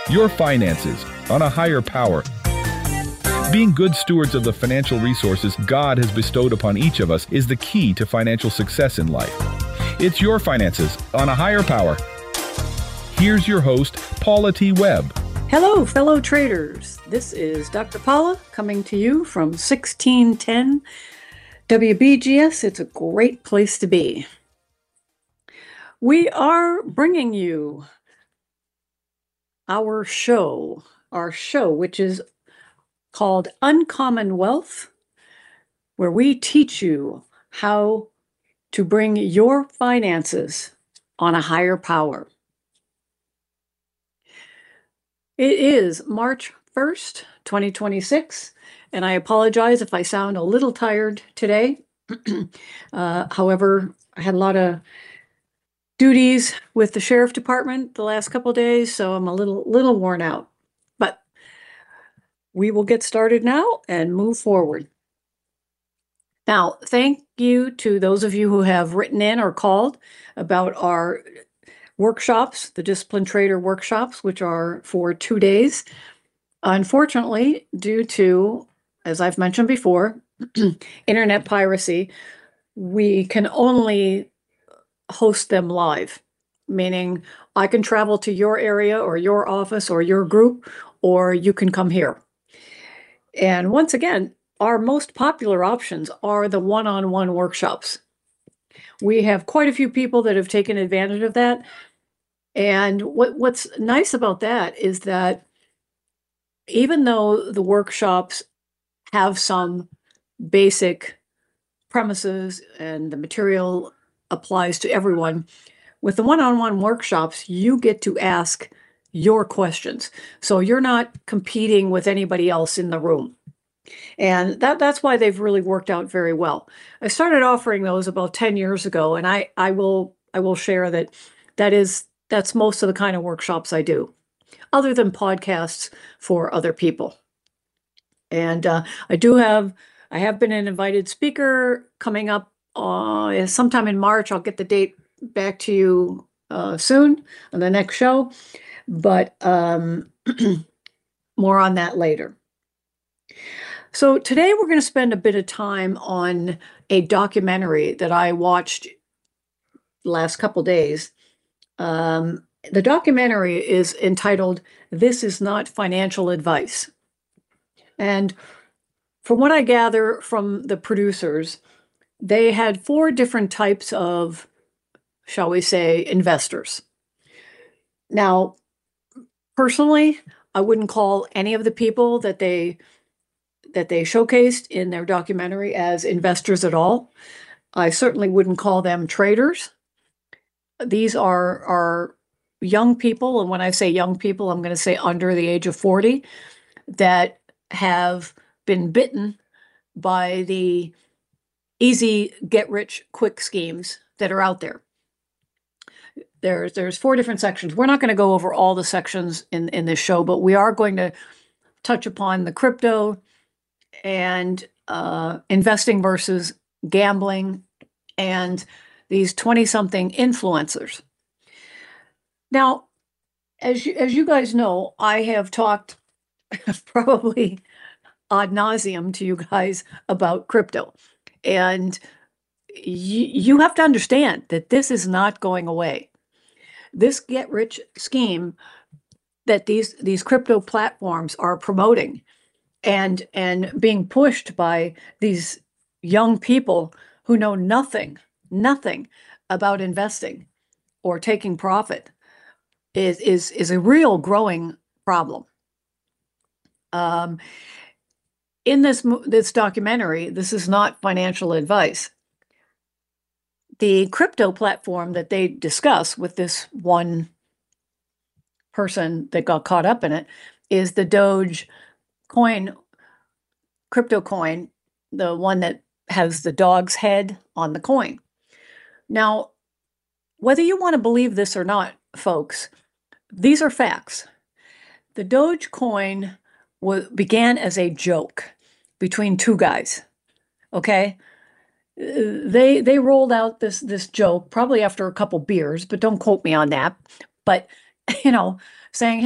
Your finances on a higher power. Being good stewards of the financial resources God has bestowed upon each of us is the key to financial success in life. It's your finances on a higher power. Here's your host, Paula T. Webb. Hello, fellow traders. This is Dr. Paula coming to you from 1610 WBGS. It's a great place to be. We are bringing you our show, which is called Uncommon Wealth, where we teach you how to bring your finances on a higher power. It is March 1st, 2026, and I apologize if I sound a little tired today. However, I had a lot of duties with the sheriff department the last couple of days, so I'm a little worn out. But we will get started now and move forward. Now, thank you to those of you who have written in or called about our workshops, the Disciplined Trader workshops, which are for 2 days. Unfortunately, due to, as I've mentioned before, internet piracy, we can only host them live, meaning I can travel to your area or your office or your group, or you can come here. And once again, our most popular options are the one-on-one workshops. We have quite a few people that have taken advantage of that. And what's nice about that is that even though the workshops have some basic premises and the material applies to everyone, with the one-on-one workshops, you get to ask your questions. So you're not competing with anybody else in the room. And that's why they've really worked out very well. I started offering those about 10 years ago, and I will share that's most of the kind of workshops I do, other than podcasts for other people. And I have been an invited speaker coming up sometime in March. I'll get the date back to you soon on the next show, but more on that later. So today we're going to spend a bit of time on a documentary that I watched last couple days. The documentary is entitled, "This is Not Financial Advice." And from what I gather from the producers, they had 4 different types of, shall we say, investors. Now, personally, I wouldn't call any of the people that they showcased in their documentary as investors at all. I certainly wouldn't call them traders. These are young people, and when I say young people, I'm going to say under the age of 40, that have been bitten by the easy get-rich-quick schemes that are out there. There's 4 different sections. We're not going to go over all the sections in this show, but we are going to touch upon the crypto and investing versus gambling and these 20-something influencers. Now, as you guys know, I have talked probably ad nauseum to you guys about crypto. And you have to understand that this is not going away. This get-rich scheme that these crypto platforms are promoting and being pushed by these young people who know nothing about investing or taking profit is a real growing problem. In this documentary, this is not financial advice. The crypto platform that they discuss with this one person that got caught up in it is the Doge coin, crypto coin, the one that has the dog's head on the coin. Now, whether you want to believe this or not, folks, these are facts. The Doge coin began as a joke between 2 guys. Okay, they rolled out this joke probably after a couple beers, but don't quote me on that. But saying, hey,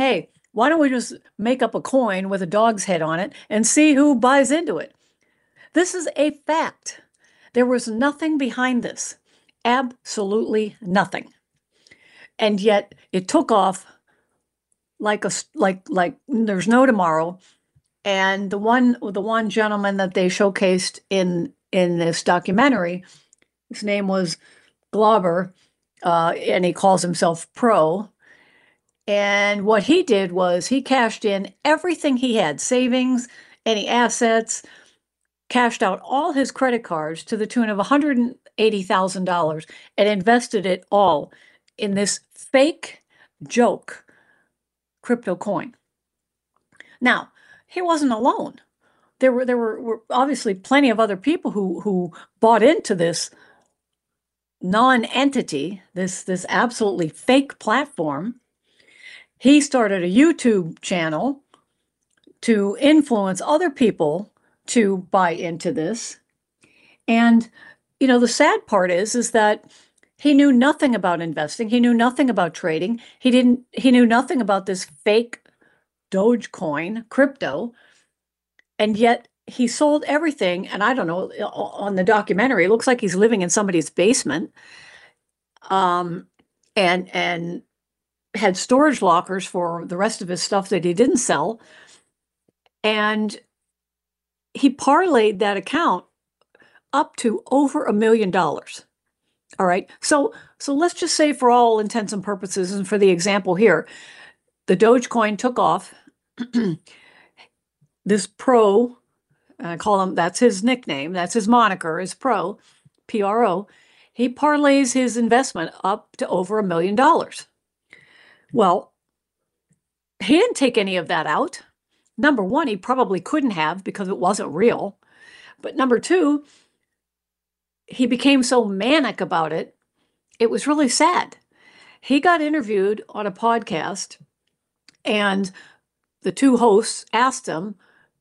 Why don't we just make up a coin with a dog's head on it and see who buys into it? This is a fact. There was nothing behind this. Absolutely nothing. And yet it took off like there's no tomorrow. And the one gentleman that they showcased in this documentary, his name was Glauber, and he calls himself Pro. And what he did was he cashed in everything he had, savings, any assets, cashed out all his credit cards to the tune of $180,000 and invested it all in this fake joke crypto coin. Now, he wasn't alone. There were obviously plenty of other people who bought into this non-entity, this absolutely fake platform. He started a YouTube channel to influence other people to buy into this. And, the sad part is that he knew nothing about investing. He knew nothing about trading. He knew nothing about this fake Dogecoin crypto. And yet he sold everything. And I don't know, on the documentary, it looks like he's living in somebody's basement. And had storage lockers for the rest of his stuff that he didn't sell. And he parlayed that account up to over $1 million. All right. So let's just say, for all intents and purposes, and for the example here, the Dogecoin took off. This Pro, I call him, that's his nickname, that's his moniker, is Pro, Pro. He parlays his investment up to over $1 million. Well, he didn't take any of that out. Number one, he probably couldn't have because it wasn't real. But number two, he became so manic about it, it was really sad. He got interviewed on a podcast, and the two hosts asked him,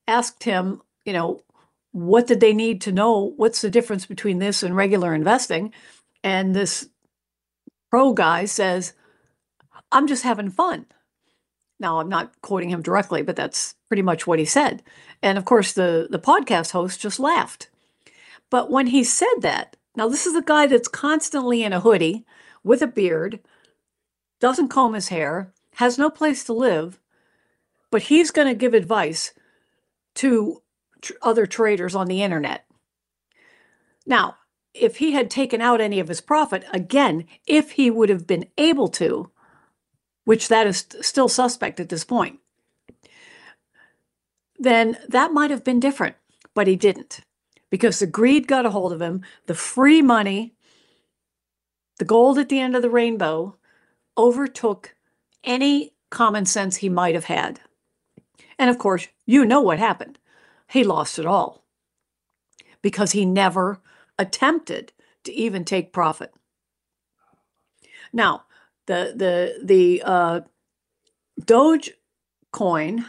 what did they need to know? What's the difference between this and regular investing? And this Pro guy says, I'm just having fun. Now, I'm not quoting him directly, but that's pretty much what he said. And of course, the podcast host just laughed. But when he said that, now this is a guy that's constantly in a hoodie with a beard, doesn't comb his hair, has no place to live, but he's going to give advice to other traders on the internet. Now, if he had taken out any of his profit, again, if he would have been able to, which that is still suspect at this point, then that might have been different, but he didn't, because the greed got a hold of him. The free money, the gold at the end of the rainbow, overtook any common sense he might have had. And of course, you know what happened. He lost it all because he never attempted to even take profit. Now, the Dogecoin,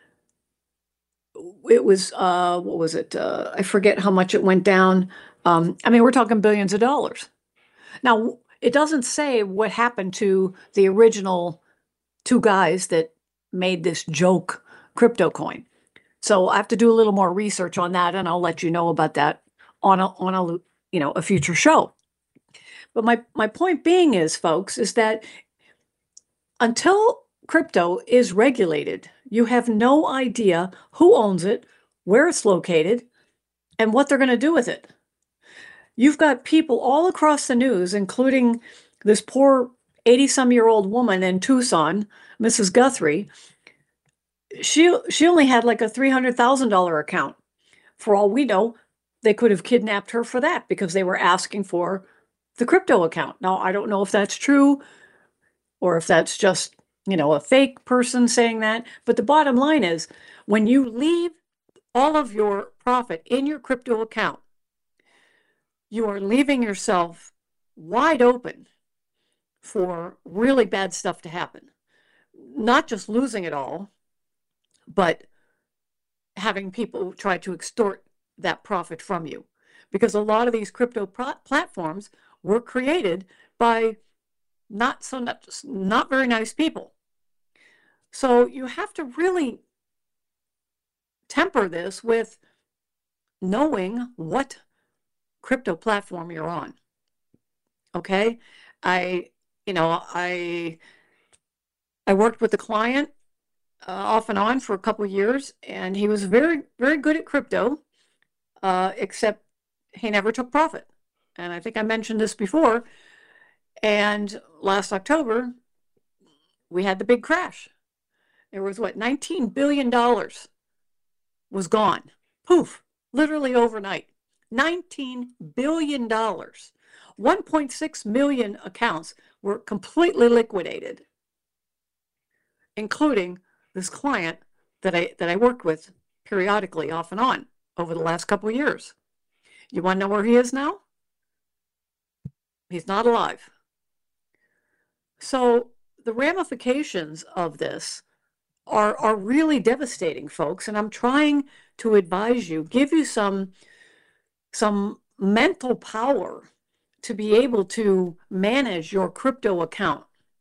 it was, what was it? I forget how much it went down. We're talking billions of dollars. Now, it doesn't say what happened to the original two guys that made this joke crypto coin. So I have to do a little more research on that, and I'll let you know about that on a future show. But my point being is, folks, is that until crypto is regulated, you have no idea who owns it, where it's located, and what they're going to do with it. You've got people all across the news, including this poor 80-some-year-old woman in Tucson, Mrs. Guthrie. She only had like a $300,000 account. For all we know, they could have kidnapped her for that because they were asking for the crypto account. Now, I don't know if that's true or if that's just, a fake person saying that. But the bottom line is, when you leave all of your profit in your crypto account, you are leaving yourself wide open for really bad stuff to happen. Not just losing it all, but having people try to extort that profit from you. Because a lot of these crypto platforms were created by not very nice people. So you have to really temper this with knowing what crypto platform you're on. Okay. I, you know, I worked with a client off and on for a couple of years, and he was very, very good at crypto, except he never took profit. And I think I mentioned this before. And last October, we had the big crash. There was what, $19 billion was gone. Poof, literally overnight. $19 billion. 1.6 million accounts were completely liquidated, including this client that I worked with periodically off and on over the last couple of years. You want to know where he is now? He's not alive. So the ramifications of this are really devastating, folks. And I'm trying to advise you, give you some mental power to be able to manage your crypto account.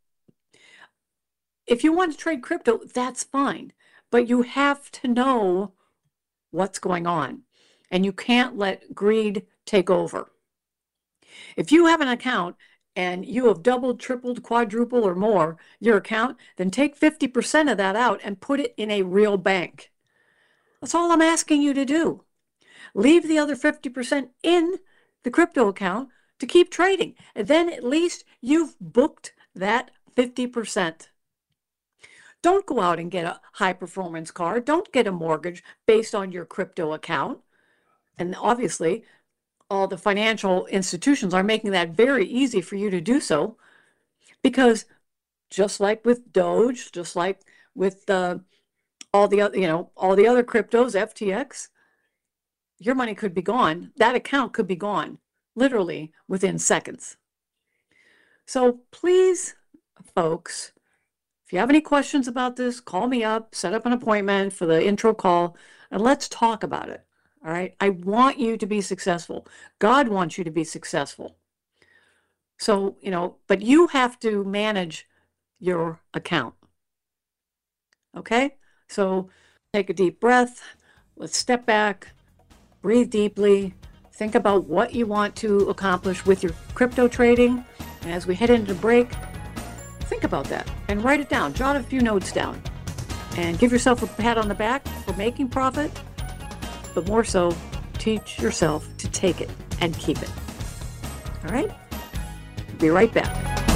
If you want to trade crypto, that's fine, but you have to know what's going on, and you can't let greed take over. If you have an account and you have doubled, tripled, quadrupled, or more your account, then take 50% of that out and put it in a real bank. That's all I'm asking you to do. Leave the other 50% in the crypto account to keep trading. And then at least you've booked that 50%. Don't go out and get a high performance car. Don't get a mortgage based on your crypto account. And obviously, all the financial institutions are making that very easy for you to do so, because just like with Doge, just like with all the other cryptos, FTX, your money could be gone. That account could be gone literally within seconds. So please, folks, if you have any questions about this, call me up, set up an appointment for the intro call, and let's talk about it. All right. I want you to be successful. God wants you to be successful. So, but you have to manage your account. Okay. So take a deep breath. Let's step back, breathe deeply, think about what you want to accomplish with your crypto trading. And as we head into break, think about that and write it down. Jot a few notes down and give yourself a pat on the back for making profit. But more so, teach yourself to take it and keep it. All right? Be right back.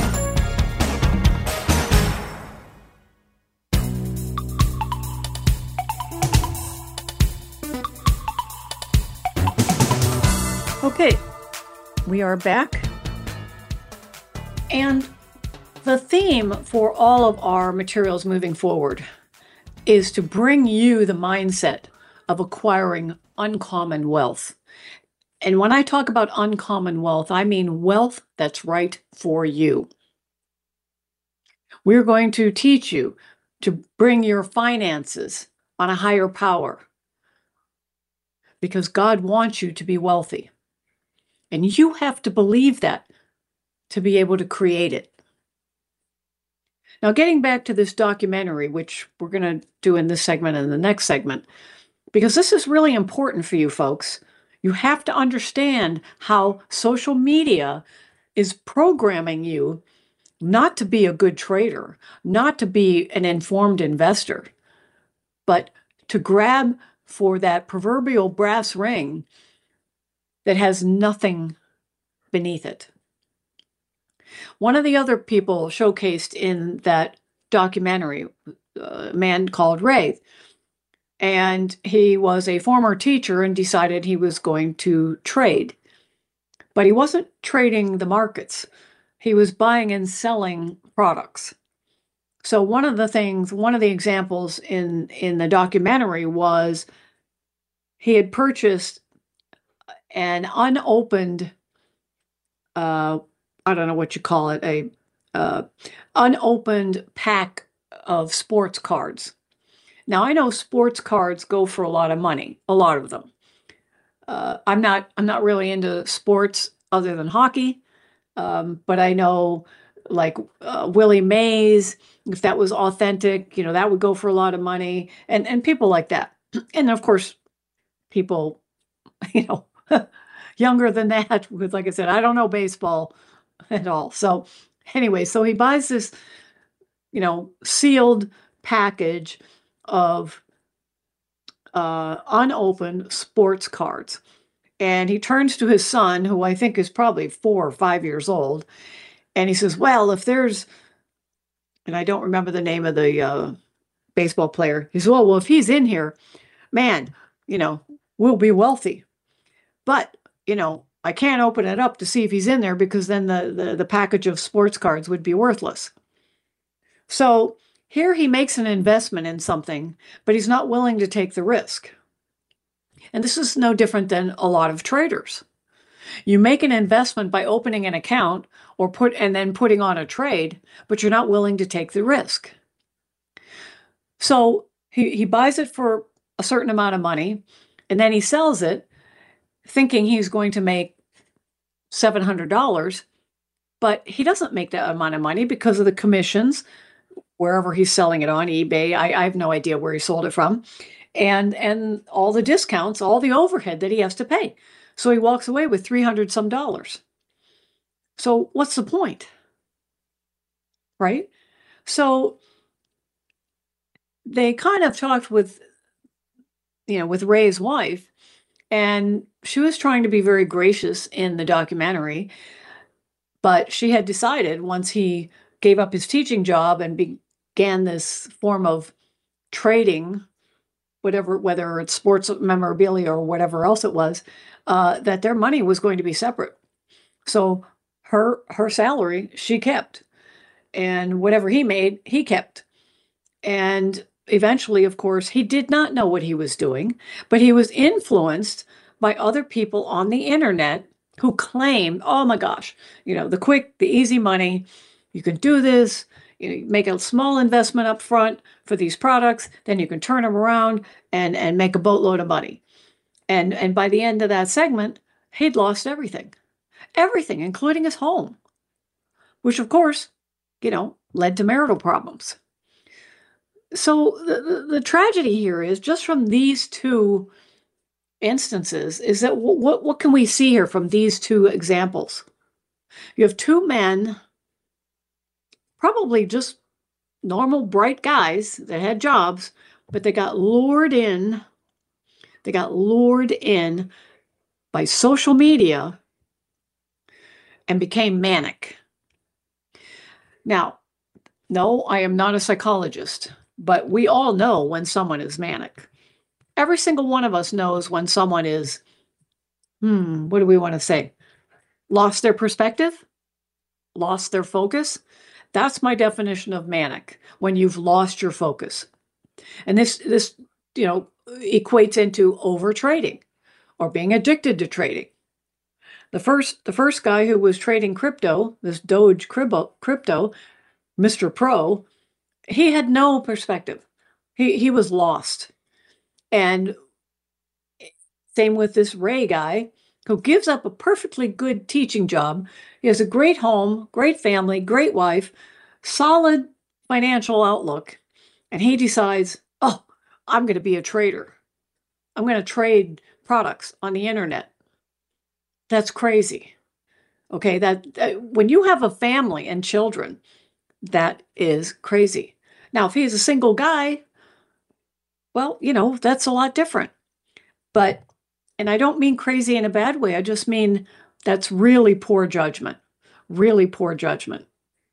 Okay, we are back. And the theme for all of our materials moving forward is to bring you the mindset of acquiring uncommon wealth. And when I talk about uncommon wealth, I mean wealth that's right for you. We're going to teach you to bring your finances on a higher power, because God wants you to be wealthy. And you have to believe that to be able to create it. Now, getting back to this documentary, which we're going to do in this segment and the next segment, because this is really important for you folks. You have to understand how social media is programming you not to be a good trader, not to be an informed investor, but to grab for that proverbial brass ring that has nothing beneath it. One of the other people showcased in that documentary, a man called Ray, and he was a former teacher and decided he was going to trade. But he wasn't trading the markets. He was buying and selling products. So one of the examples in the documentary was he had purchased an unopened, I don't know what you call it, a unopened pack of sports cards. Now, I know sports cards go for a lot of money, a lot of them. I'm not really into sports other than hockey, but I know like Willie Mays, if that was authentic, that would go for a lot of money, and people like that. And of course, people, you know, younger than that, because like I said, I don't know baseball at all. So anyway, so he buys this, sealed package of unopened sports cards. And he turns to his son, who I think is probably 4 or 5 years old, and he says, well, if there's, and I don't remember the name of the baseball player. He says, well, if he's in here, man, we'll be wealthy. But, I can't open it up to see if he's in there, because then the package of sports cards would be worthless. So here he makes an investment in something, but he's not willing to take the risk. And this is no different than a lot of traders. You make an investment by opening an account and then putting on a trade, but you're not willing to take the risk. So he buys it for a certain amount of money, and then he sells it thinking he's going to make $700, but he doesn't make that amount of money because of the commissions, wherever he's selling it on, eBay. I have no idea where he sold it from. And all the discounts, all the overhead that he has to pay. So he walks away with $300 some. So what's the point? Right? So they kind of talked with Ray's wife, and she was trying to be very gracious in the documentary, but she had decided, once he gave up his teaching job and began this form of trading, whether it's sports memorabilia or whatever else it was, that their money was going to be separate. So her salary, she kept, and whatever he made, he kept. And eventually, of course, he did not know what he was doing, but he was influenced by other people on the internet who claimed, oh my gosh, the quick, the easy money, you can do this, you make a small investment up front for these products, then you can turn them around and make a boatload of money. And by the end of that segment, he'd lost everything, including his home, which of course, led to marital problems. So the tragedy here is, just from these two instances, is that what can we see here from these two examples? You have two men, probably just normal, bright guys that had jobs, but they got lured in. They got lured in by social media and became manic. Now, no, I am not a psychologist, but we all know when someone is manic. Every single one of us knows when someone is, what do we want to say? Lost their perspective? Lost their focus? That's my definition of manic, when you've lost your focus. And this equates into over trading or being addicted to trading. The first guy who was trading crypto, this Doge crypto, Mr. Pro, he had no perspective. He was lost. And same with this Ray guy, who gives up a perfectly good teaching job. He has a great home, great family, great wife, solid financial outlook. And he decides, oh, I'm going to be a trader. I'm going to trade products on the internet. That's crazy. Okay, that when you have a family and children, that is crazy. Now, if he's a single guy, well, that's a lot different. But, and I don't mean crazy in a bad way, I just mean that's really poor judgment. Really poor judgment.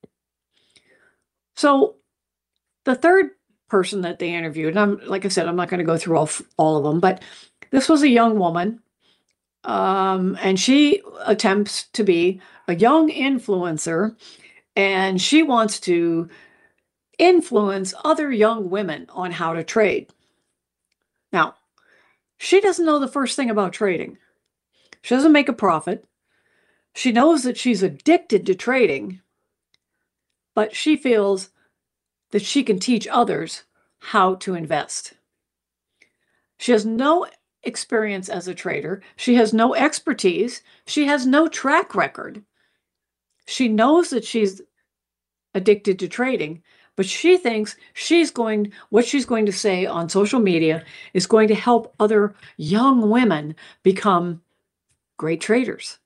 So the third person that they interviewed, and like I said, I'm not going to go through all of them, but this was a young woman, and she attempts to be a young influencer, and she wants to influence other young women on how to trade. Now, she doesn't know the first thing about trading. She doesn't make a profit. She knows that she's addicted to trading, but she feels that she can teach others how to invest. She has no experience as a trader. She has no expertise. She has no track record. She knows that she's addicted to trading, but she thinks what she's going to say on social media is going to help other young women become great traders.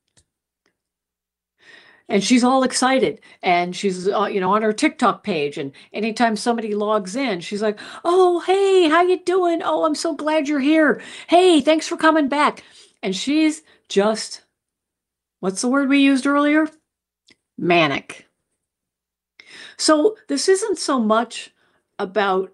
And she's all excited, and she's on her TikTok page, and anytime somebody logs in, she's like, "Oh, hey, how you doing? Oh, I'm so glad you're here. Hey, thanks for coming back." And she's just, what's the word we used earlier? Manic. So this isn't so much about,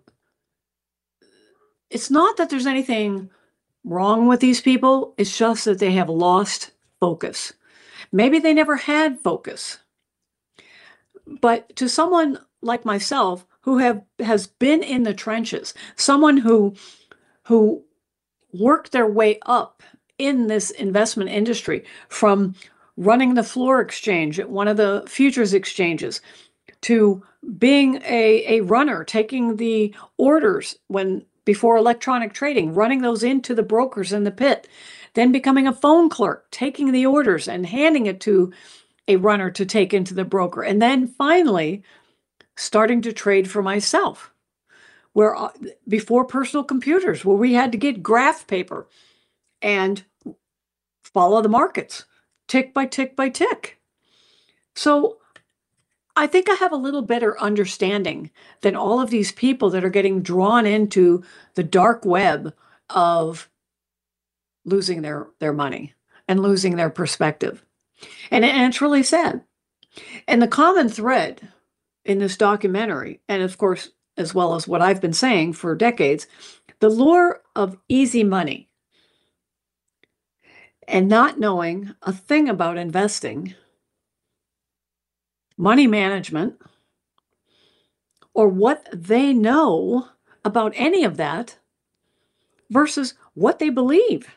it's not that there's anything wrong with these people, it's just that they have lost focus. Maybe they never had focus. But to someone like myself who has been in the trenches, someone who worked their way up in this investment industry from running the floor exchange at one of the futures exchanges to being a runner, taking the orders before electronic trading, running those into the brokers in the pit, then becoming a phone clerk, taking the orders and handing it to a runner to take into the broker, and then finally starting to trade for myself, where before personal computers, where we had to get graph paper and follow the markets tick by tick by tick. So I think I have a little better understanding than all of these people that are getting drawn into the dark web of losing their money and losing their perspective. And it's really sad. And the common thread in this documentary, and of course, as well as what I've been saying for decades, the lure of easy money and not knowing a thing about investing, money management, or what they know about any of that versus what they believe.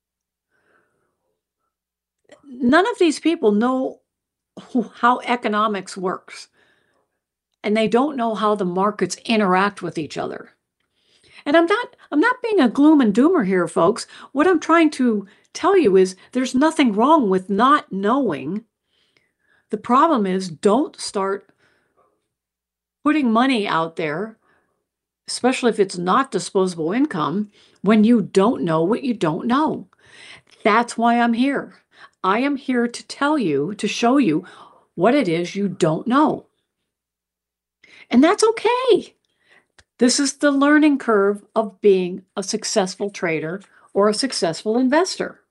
None of these people know how economics works, and they don't know how the markets interact with each other. And I'm not being a gloom and doomer here, folks. What I'm trying to tell you is there's nothing wrong with not knowing. The problem is, don't start putting money out there, especially if it's not disposable income, when you don't know what you don't know. That's why I'm here. I am here to tell you, to show you what it is you don't know. And that's okay. This is the learning curve of being a successful trader or a successful investor.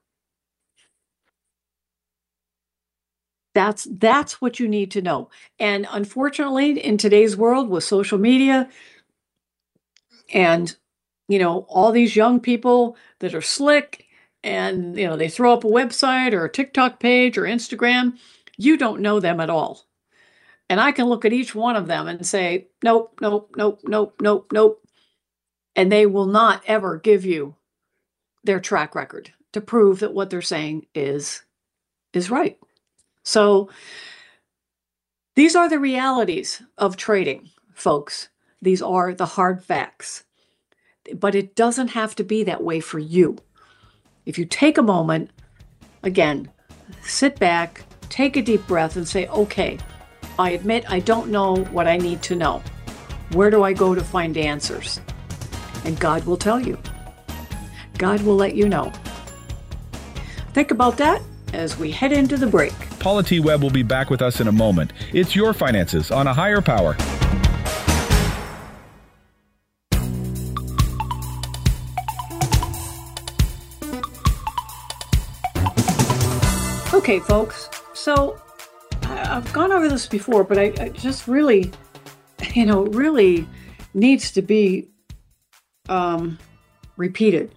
That's what you need to know. And unfortunately, in today's world with social media and, all these young people that are slick and, they throw up a website or a TikTok page or Instagram, you don't know them at all. And I can look at each one of them and say, nope, nope, nope, nope, nope, nope. And they will not ever give you their track record to prove that what they're saying is right. So these are the realities of trading, folks. These are the hard facts. But it doesn't have to be that way for you. If you take a moment, again, sit back, take a deep breath and say, okay, I admit I don't know what I need to know. Where do I go to find answers? And God will tell you. God will let you know. Think about that as we head into the break. Paula T. Webb will be back with us in a moment. It's Your Finances on A Higher Power. Okay, folks, so I've gone over this before, but I just really, really needs to be repeated.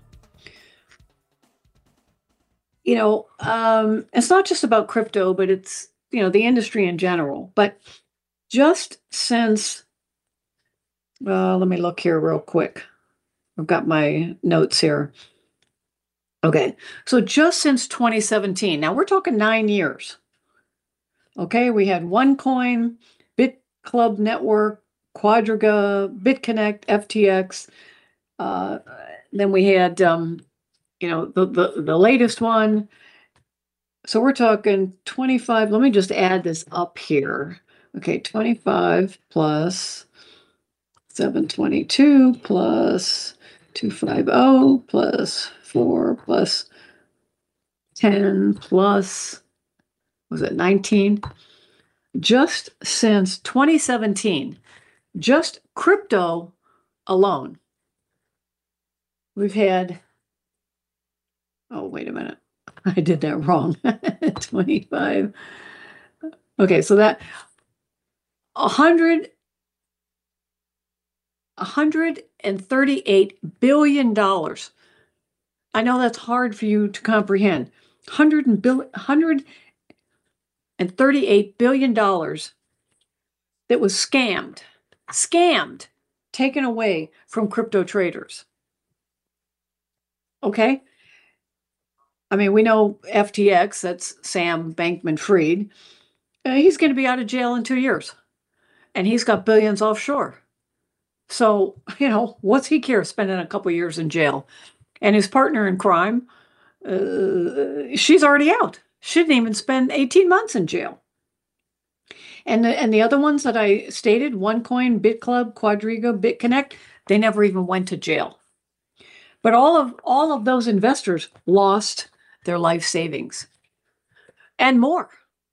It's not just about crypto, but it's, the industry in general. But just since, let me look here real quick. I've got my notes here. Okay, so just since 2017, now we're talking 9 years. Okay, we had OneCoin, BitClub Network, Quadriga, BitConnect, FTX. Then we had, the latest one. So we're talking 25. Let me just add this up here. Okay, 25 plus 722 plus 250 plus 4 plus 10 plus, was it 19? Just since 2017, just crypto alone, we've had, oh, wait a minute. I did that wrong. 25. Okay, so that 138 billion dollars. I know that's hard for you to comprehend. 138 billion dollars that was scammed, taken away from crypto traders. Okay? I mean, we know FTX, that's Sam Bankman-Fried. He's going to be out of jail in 2 years, and he's got billions offshore. So, what's he care spending a couple years in jail? And his partner in crime, she's already out. She didn't even spend 18 months in jail. And the other ones that I stated, OneCoin, BitClub, Quadriga, BitConnect, they never even went to jail. But all of those investors lost their life savings and more.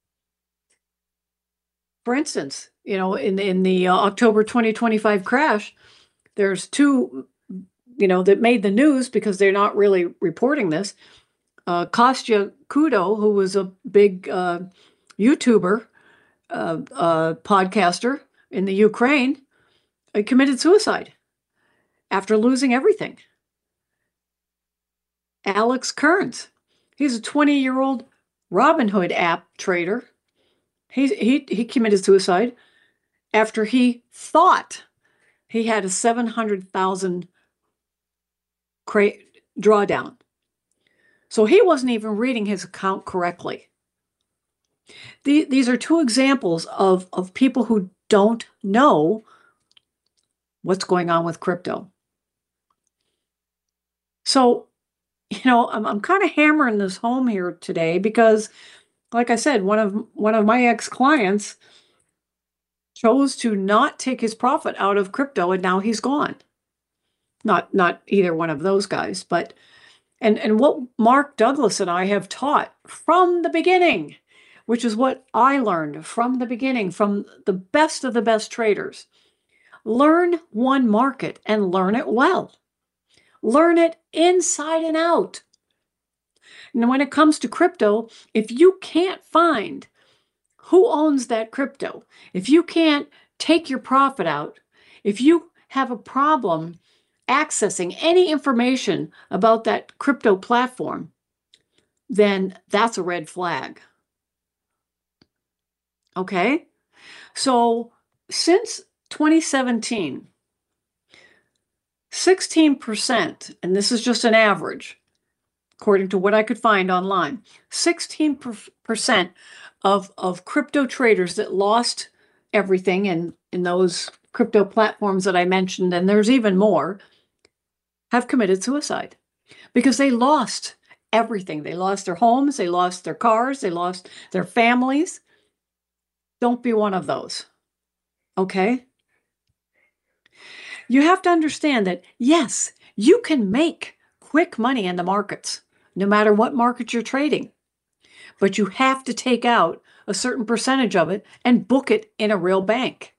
For instance, in the October 2025 crash, there's two, that made the news because they're not really reporting this. Kostya Kudo, who was a big YouTuber, podcaster in the Ukraine, committed suicide after losing everything. Alex Kearns, he's a 20-year-old Robinhood app trader. He committed suicide after he thought he had a 700,000 drawdown. So he wasn't even reading his account correctly. These are two examples of people who don't know what's going on with crypto. So, I'm kind of hammering this home here today because, like I said, one of my ex-clients chose to not take his profit out of crypto, and now he's gone. Not either one of those guys, but and what Mark Douglas and I have taught from the beginning, which is what I learned from the beginning, from the best of the best traders. Learn one market and learn it well. Learn it inside and out. And when it comes to crypto, if you can't find who owns that crypto, if you can't take your profit out, if you have a problem accessing any information about that crypto platform, then that's a red flag. Okay? So since 2017, 16%, and this is just an average, according to what I could find online, 16% of crypto traders that lost everything in those crypto platforms that I mentioned, and there's even more, have committed suicide because they lost everything. They lost their homes, they lost their cars, they lost their families. Don't be one of those. Okay? You have to understand that, yes, you can make quick money in the markets, no matter what market you're trading. But you have to take out a certain percentage of it and book it in a real bank.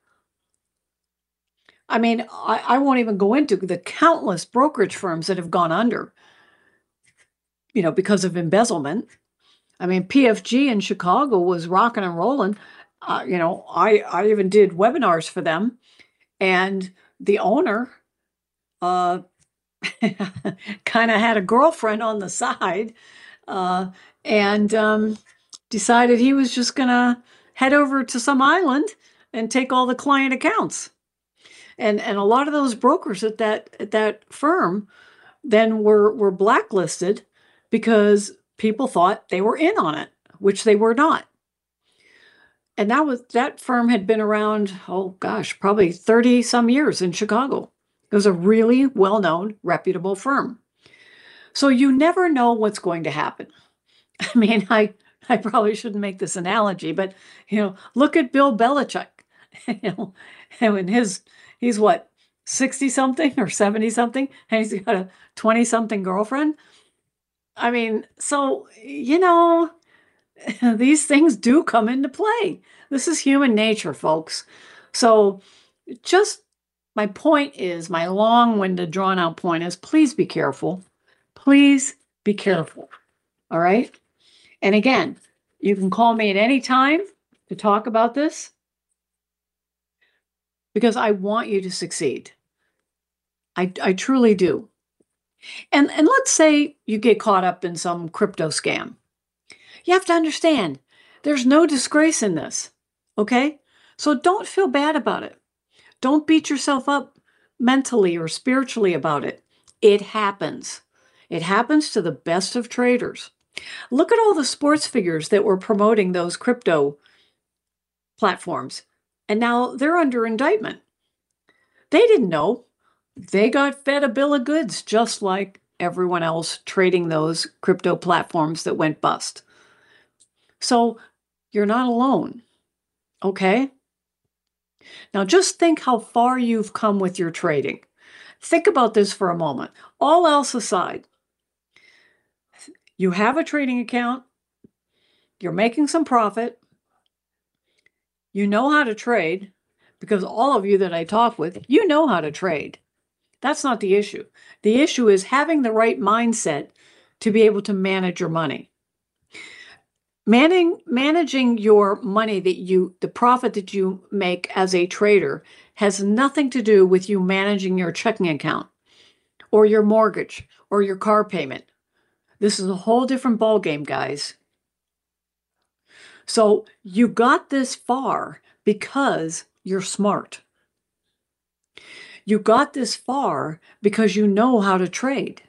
I mean, I won't even go into the countless brokerage firms that have gone under, because of embezzlement. I mean, PFG in Chicago was rocking and rolling. I even did webinars for them, and the owner kind of had a girlfriend on the side, and decided he was just going to head over to some island and take all the client accounts. And a lot of those brokers at that firm then were blacklisted because people thought they were in on it, which they were not. And that firm had been around, oh gosh, probably 30 some years in Chicago. It was a really well-known, reputable firm. So you never know what's going to happen. I mean, I I probably shouldn't make this analogy, but look at Bill Belichick. And he's what, 60 something or 70 something, and he's got a 20 something girlfriend. I mean, so these things do come into play. This is human nature, folks. So just my point is, my long-winded, drawn-out point is, please be careful. Please be careful. All right? And again, you can call me at any time to talk about this because I want you to succeed. I truly do. And let's say you get caught up in some crypto scam. You have to understand, there's no disgrace in this, okay? So don't feel bad about it. Don't beat yourself up mentally or spiritually about it. It happens. It happens to the best of traders. Look at all the sports figures that were promoting those crypto platforms, and now they're under indictment. They didn't know. They got fed a bill of goods just like everyone else trading those crypto platforms that went bust. So you're not alone, okay? Now just think how far you've come with your trading. Think about this for a moment. All else aside, you have a trading account, you're making some profit, you know how to trade, because all of you that I talk with, you know how to trade. That's not the issue. The issue is having the right mindset to be able to manage your money. Managing your money, the profit that you make as a trader, has nothing to do with you managing your checking account or your mortgage or your car payment. This is a whole different ballgame, guys. So you got this far because you're smart. You got this far because you know how to trade.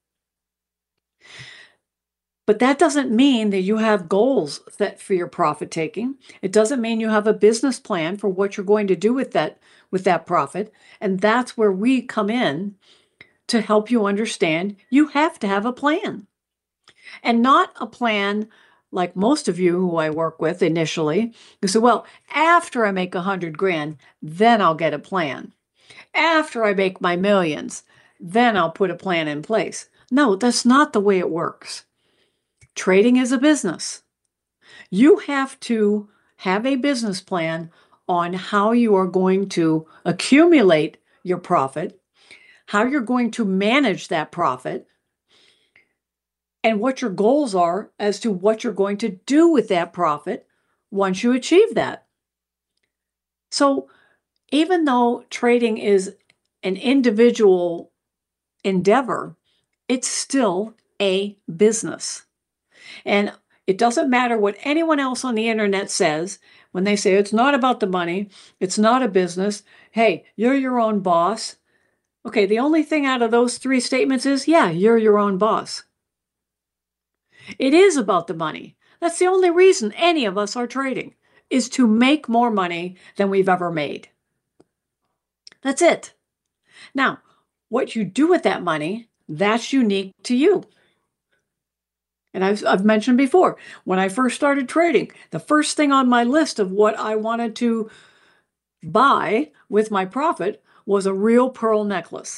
But that doesn't mean that you have goals set for your profit taking. It doesn't mean you have a business plan for what you're going to do with that profit. And that's where we come in to help you understand you have to have a plan. And not a plan like most of you who I work with initially. You say, well, after I make 100 grand, then I'll get a plan. After I make my millions, then I'll put a plan in place. No, that's not the way it works. Trading is a business. You have to have a business plan on how you are going to accumulate your profit, how you're going to manage that profit, and what your goals are as to what you're going to do with that profit once you achieve that. So even though trading is an individual endeavor, it's still a business. And it doesn't matter what anyone else on the internet says when they say it's not about the money, it's not a business. Hey, you're your own boss. Okay, the only thing out of those three statements is, yeah, you're your own boss. It is about the money. That's the only reason any of us are trading, is to make more money than we've ever made. That's it. Now, what you do with that money, that's unique to you. And I've mentioned before, when I first started trading, the first thing on my list of what I wanted to buy with my profit was a real pearl necklace.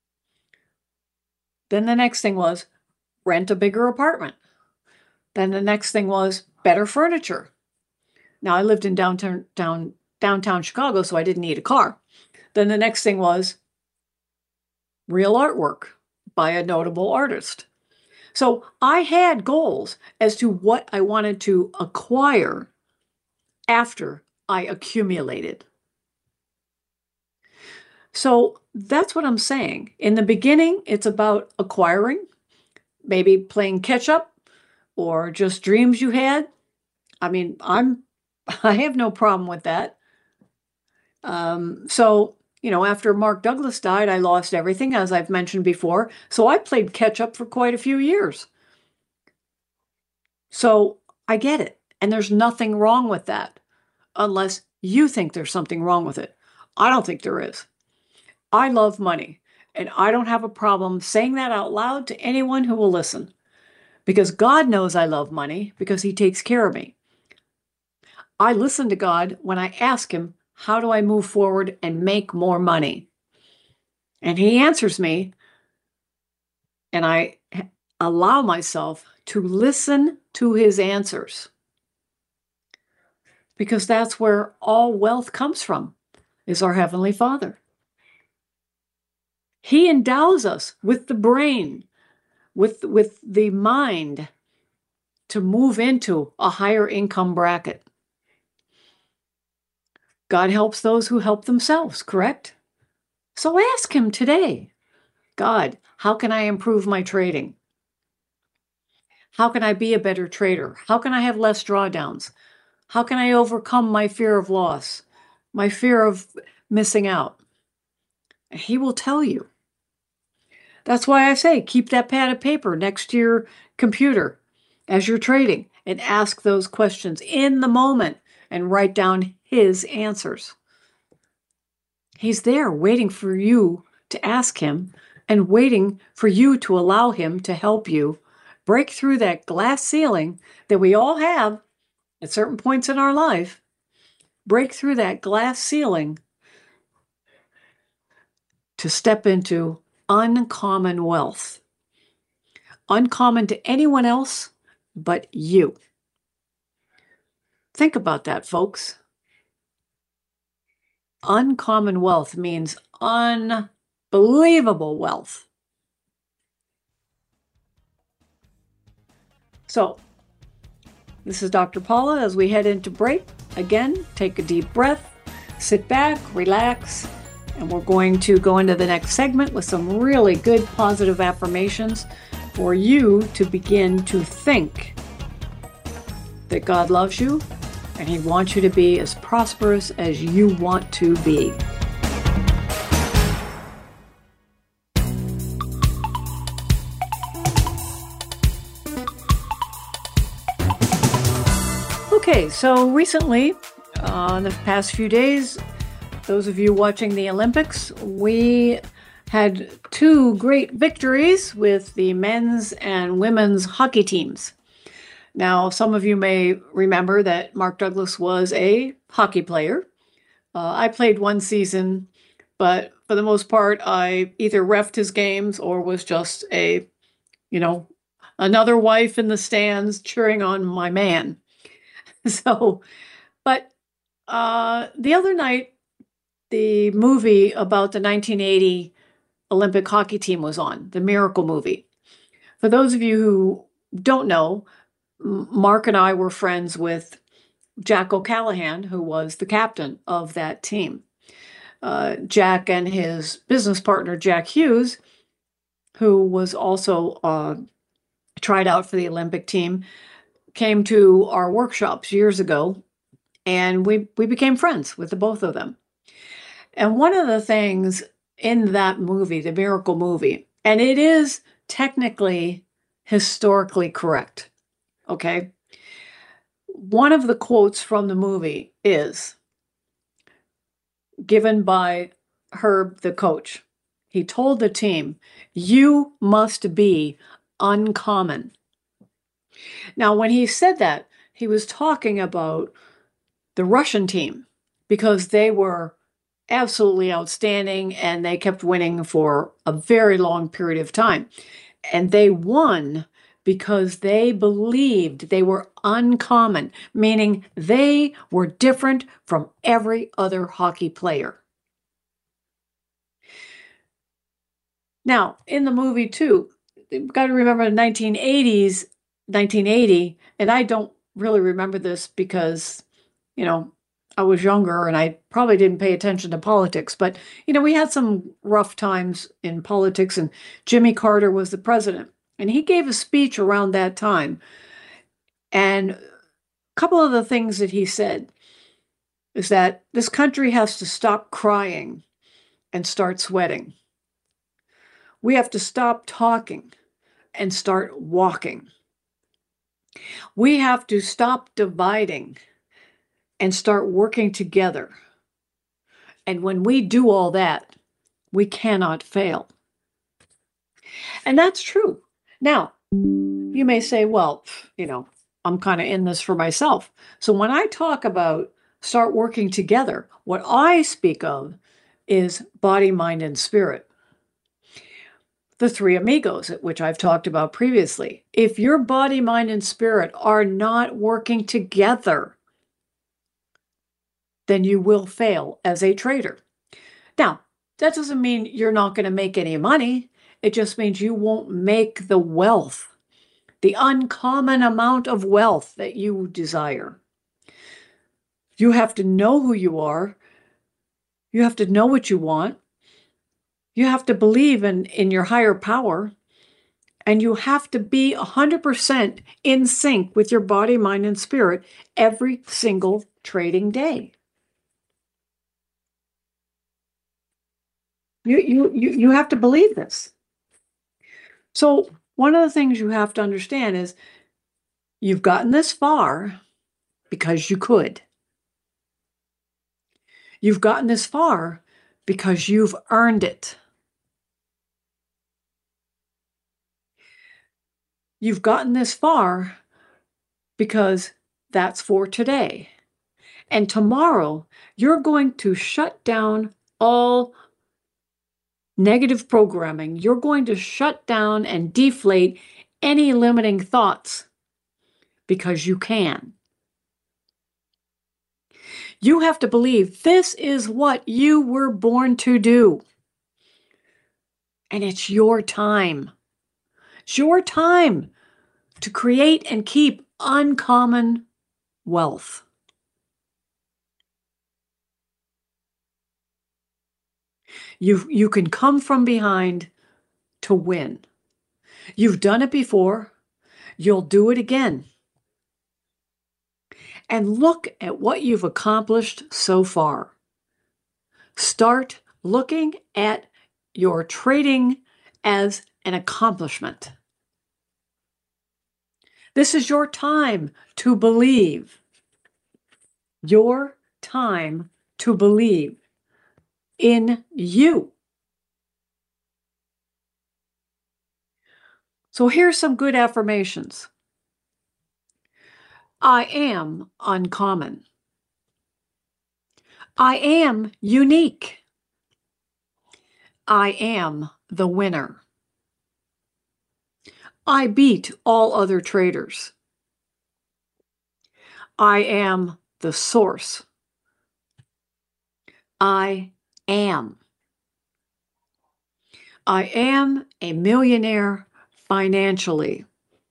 Then the next thing was rent a bigger apartment. Then the next thing was better furniture. Now, I lived in downtown Chicago, so I didn't need a car. Then the next thing was real artwork by a notable artist. So I had goals as to what I wanted to acquire after I accumulated. So that's what I'm saying. In the beginning, it's about acquiring, maybe playing catch up or just dreams you had. I mean, I have no problem with that. So, after Mark Douglas died, I lost everything, as I've mentioned before. So I played catch up for quite a few years. So I get it. And there's nothing wrong with that, unless you think there's something wrong with it. I don't think there is. I love money, and I don't have a problem saying that out loud to anyone who will listen, because God knows I love money because he takes care of me. I listen to God when I ask him, how do I move forward and make more money? And he answers me, and I allow myself to listen to his answers, because that's where all wealth comes from, is our Heavenly Father. He endows us with the brain, with the mind to move into a higher income bracket. God helps those who help themselves, correct? So ask him today, God, how can I improve my trading? How can I be a better trader? How can I have less drawdowns? How can I overcome my fear of loss, my fear of missing out? He will tell you. That's why I say keep that pad of paper next to your computer as you're trading and ask those questions in the moment and write down his answers. He's there waiting for you to ask him and waiting for you to allow him to help you break through that glass ceiling that we all have at certain points in our life. Break through that glass ceiling to step into uncommon wealth. Uncommon to anyone else but you. Think about that, folks. Uncommon wealth means unbelievable wealth. So, this is Dr. Paula as we head into break. Again, take a deep breath, sit back, relax, and we're going to go into the next segment with some really good positive affirmations for you to begin to think that God loves you and he wants you to be as prosperous as you want to be. Okay, so recently, in the past few days, those of you watching the Olympics, we had two great victories with the men's and women's hockey teams. Now, some of you may remember that Mark Douglas was a hockey player. I played one season, but for the most part, I either reffed his games or was just another wife in the stands cheering on my man. But the other night, the movie about the 1980 Olympic hockey team was on, the Miracle movie. For those of you who don't know, Mark and I were friends with Jack O'Callahan, who was the captain of that team. Jack and his business partner, Jack Hughes, who was also tried out for the Olympic team, came to our workshops years ago, and we became friends with the both of them. And one of the things in that movie, the Miracle movie, and it is technically historically correct, okay? One of the quotes from the movie is given by Herb, the coach. He told the team, "You must be uncommon." Now, when he said that, he was talking about the Russian team because they were absolutely outstanding and they kept winning for a very long period of time. And they won because they believed they were uncommon, meaning they were different from every other hockey player. Now, in the movie too, you've got to remember the 1980, and I don't really remember this because, I was younger and I probably didn't pay attention to politics, but, we had some rough times in politics, and Jimmy Carter was the president, and he gave a speech around that time. And a couple of the things that he said is that this country has to stop crying and start sweating. We have to stop talking and start walking. We have to stop dividing and start working together. And when we do all that, we cannot fail. And that's true. Now, You may say, well, I'm kind of in this for myself. So when I talk about start working together, what I speak of is body, mind, and spirit. The three amigos, which I've talked about previously. If your body, mind, and spirit are not working together, then you will fail as a trader. Now, that doesn't mean you're not going to make any money. It just means you won't make the wealth, the uncommon amount of wealth that you desire. You have to know who you are. You have to know what you want. You have to believe in your higher power. And you have to be 100% in sync with your body, mind, and spirit every single trading day. You have to believe this. So one of the things you have to understand is you've gotten this far because you could. You've gotten this far because you've earned it. You've gotten this far because that's for today. And tomorrow, you're going to shut down all negative programming. You're going to shut down and deflate any limiting thoughts because you can. You have to believe this is what you were born to do. And it's your time. It's your time to create and keep uncommon wealth. You can come from behind to win. You've done it before. You'll do it again. And look at what you've accomplished so far. Start looking at your trading as an accomplishment. This is your time to believe. Your time to believe in you. So here's some good affirmations. I am uncommon. I am unique. I am the winner. I beat all other traders. I am the source. I am. I am a millionaire financially.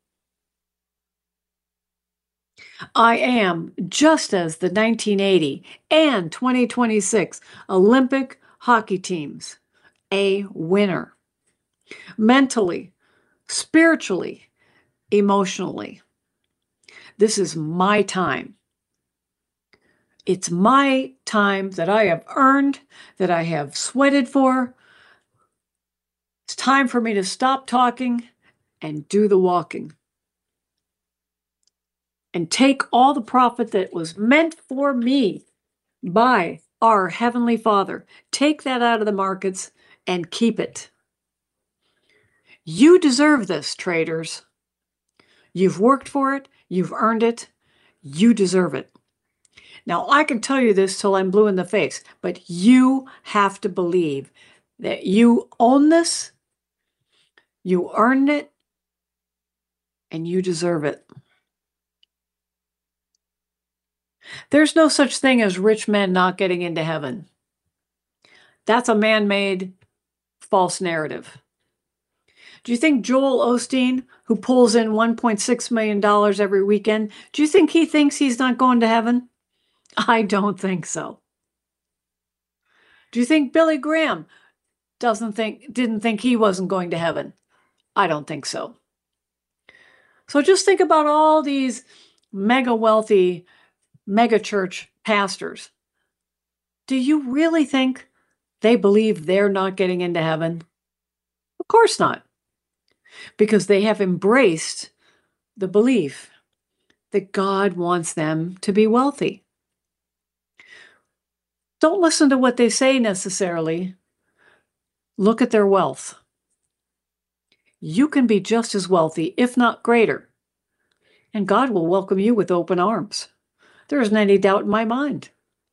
I am, just as the 1980 and 2026 Olympic hockey teams, a winner. Mentally, spiritually, emotionally. This is my time. It's my time that I have earned, that I have sweated for. It's time for me to stop talking and do the walking. And take all the profit that was meant for me by our Heavenly Father. Take that out of the markets and keep it. You deserve this, traders. You've worked for it. You've earned it. You deserve it. Now, I can tell you this till I'm blue in the face, but you have to believe that you own this, you earned it, and you deserve it. There's no such thing as rich men not getting into heaven. That's a man-made false narrative. Do you think Joel Osteen, who pulls in $1.6 million every weekend, do you think he thinks he's not going to heaven? I don't think so. Do you think Billy Graham didn't think he wasn't going to heaven? I don't think so. So just think about all these mega wealthy, mega church pastors. Do you really think they believe they're not getting into heaven? Of course not. Because they have embraced the belief that God wants them to be wealthy. Don't listen to what they say necessarily. Look at their wealth. you can be just as wealthy, if not greater. And God will welcome you with open arms. There isn't any doubt in my mind.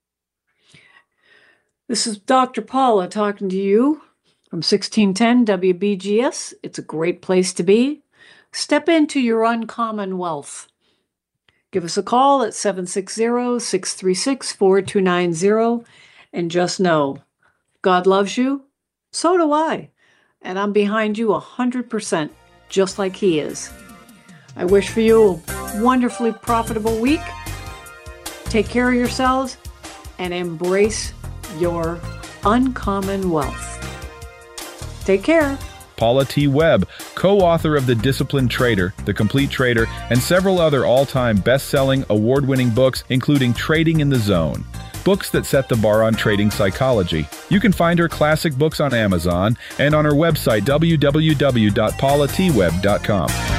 This is Dr. Paula talking to you from 1610 WBGS. It's a great place to be. Step into your uncommon wealth. Give us a call at 760-636-4290. And just know, God loves you. So do I. And I'm behind you 100%, just like He is. I wish for you a wonderfully profitable week. Take care of yourselves and embrace your uncommon wealth. Take care. Paula T. Webb, co-author of The Disciplined Trader, The Complete Trader, and several other all-time best-selling, award-winning books, including Trading in the Zone. Books that set the bar on trading psychology. You can find her classic books on Amazon and on her website, www.paulatwebb.com.